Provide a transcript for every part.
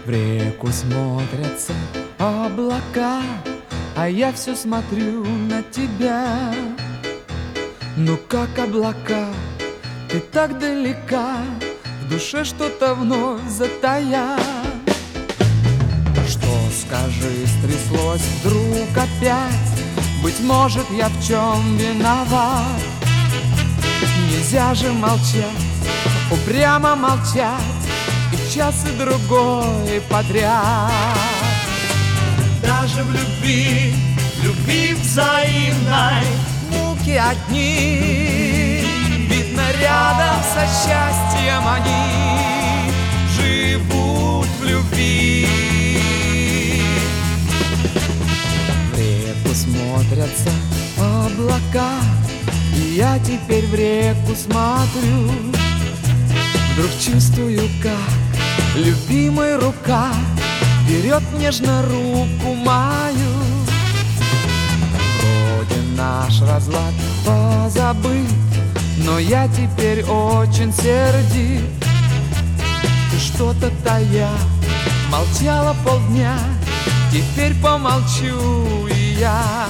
В реку смотрятся облака, а я все смотрю на тебя. Ну как облака, ты так далека, в душе что-то вновь затая. Что, скажи, стряслось вдруг опять? Быть может, я в чем виноват? Нельзя же молчать, упрямо молчать, и час и другой подряд. Даже в любви взаимной Муки одни, видно, рядом со счастьем они живут в любви. В реку смотрятся облака, и я теперь в реку смотрю. Вдруг чувствую, как любимая рука берет нежно руку мою. Вроде наш разлад позабыт, но я теперь очень сердит. Ты что-то тая, молчала полдня, теперь помолчу и я.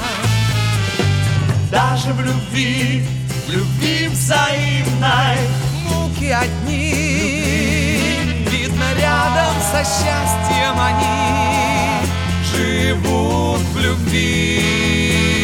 даже в любви взаимной Муки одни, видно, рядом со счастьем они живут в любви.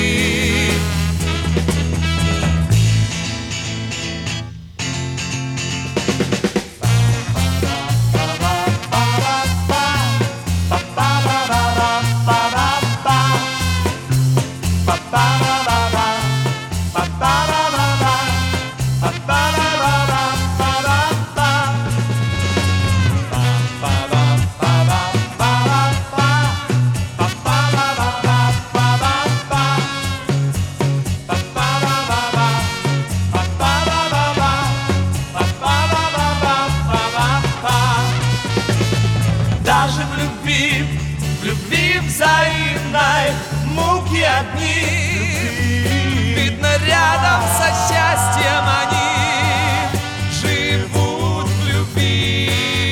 даже в любви взаимной муки одни, Видно, рядом со счастьем они живут в любви.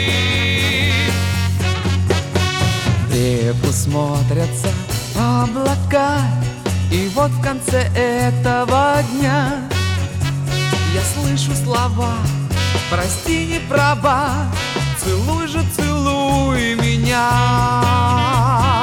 В реку смотрятся облака, и вот в конце этого дня я слышу слова: прости, не права, целуй же, целуй меня.